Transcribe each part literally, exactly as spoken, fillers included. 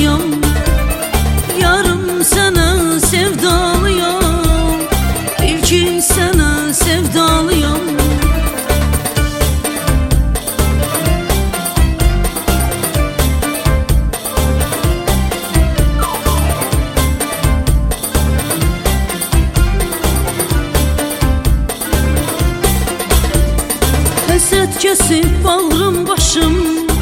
sevdalıyam. Yarım sana sevdalıyam, bil ki sana sevdalıyam. Həsrət kəsib bağrım başım,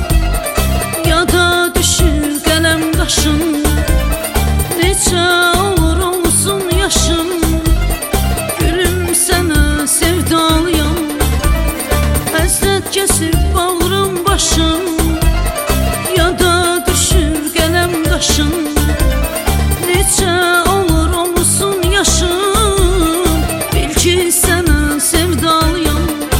yada düşür qələm qaşım. Neçə olur olsun yaşım, gülüm sənə sevdalıyam. Həsrət kəsib bağrım başım, yada düşür qələm qaşım. Neçə olur olsun yaşım, bil ki sənə sevdalıyam.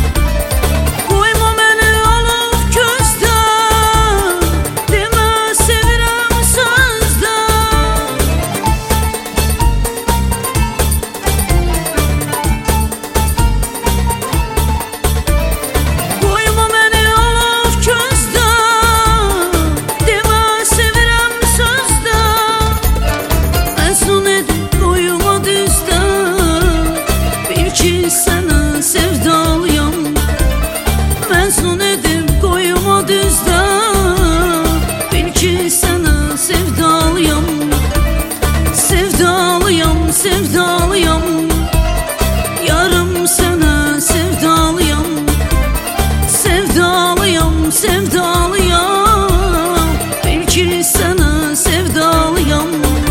Məzun edib qoyma düzdə, bil ki sənə sevdalıyam. Sevdalıyam, sevdalıyam, yarım sənə sevdalıyam. Sevdalıyam, sevdalıyam, bil ki sənə sevdalıyam.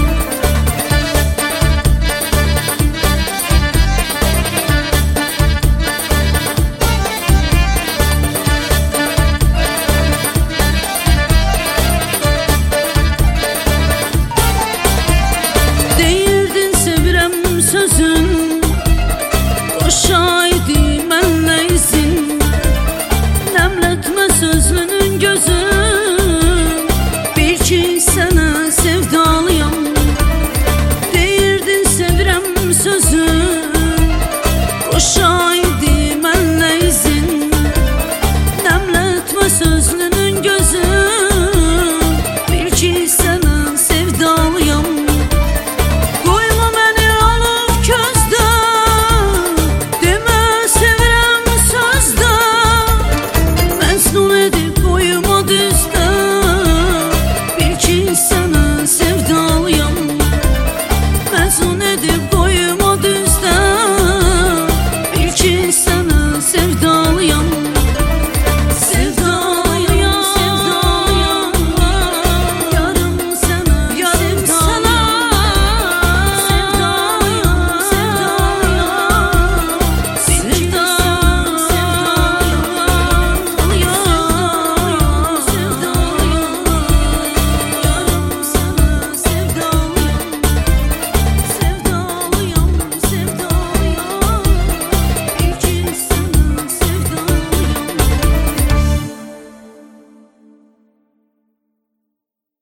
Sözün qoşaydı mənlə izin, nəmlətmə sözünün gözün, bil ki sən